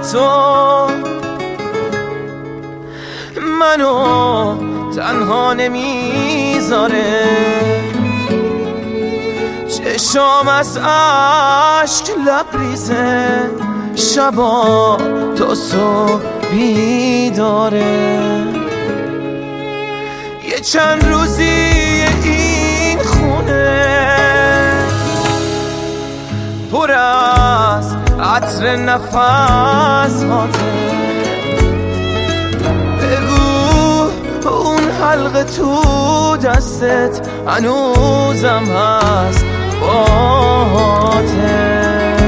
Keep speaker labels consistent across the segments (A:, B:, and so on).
A: تو منو تنها نمیذاره، چشام از عشق لبریزه، شبا تا صبح بیداره. یه چند روزی این خونه پر از عطر نفس هاته، بگو اون حلقه تو دستت هنوزم هست باته.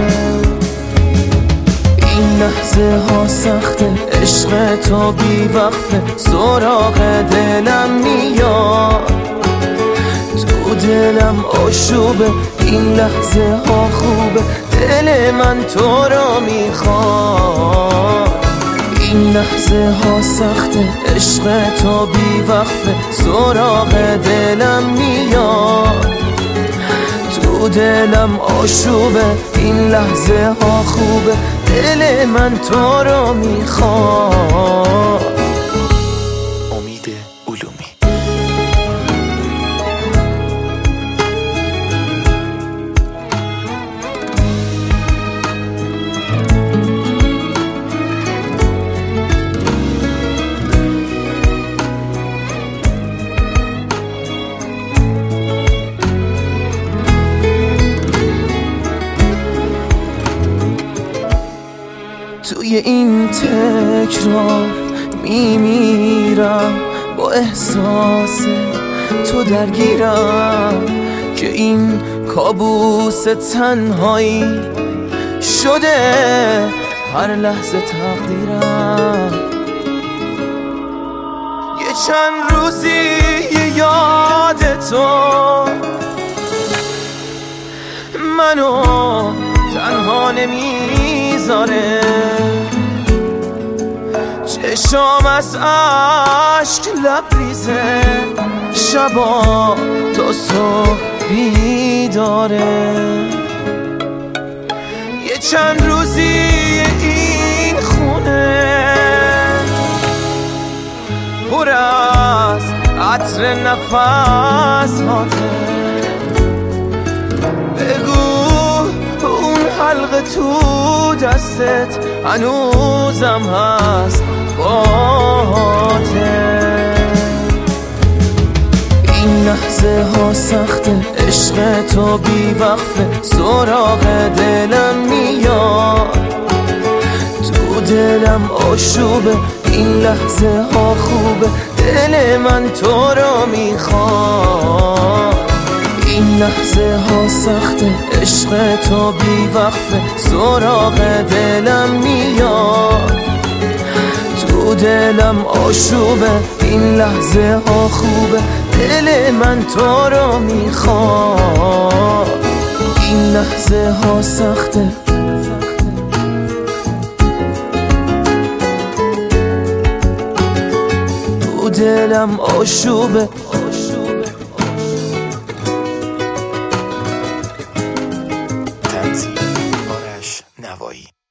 A: این لحظه ها سخته، عشق تو بی وقفه، سراغ دلم میاد، تو دلم آشوبه. این لحظه ها خوبه، دل من تو را میخواد. این لحظه ها سخته، عشق تو بی وقفه، سراغ دلم میاد، تو دلم آشوبه. این لحظه ها خوبه، دل من تو را میخواد.
B: امید علومی.
A: توی این تکرار میمیرم، با احساس تو درگیرم، که این کابوس تنهایی شده هر لحظه تقدیرم. یه چند روزی یاد تو منو تنها نمیذاره، چشام از عشق لبریزه، شبا تا صبح بیداره. یه چند روزی این خونه پر از عطر نفس هاته، بگو اون حلقه تو دستت هنوزم هست باته. این لحظه ها سخته، عشق تو بی وقفه، سراغ دلم میاد، تو دلم آشوبه. این لحظه ها خوبه، دل من تو را میخواد. این لحظه ها سخته، عشق تو بی وقفه، سراغ دلم میاد، تو دلم آشوبه. این لحظه ها خوبه، دل من تو را میخواد. این لحظه ها سخته، تو دلم آشوبه.
B: تنظیم آرش نوایی.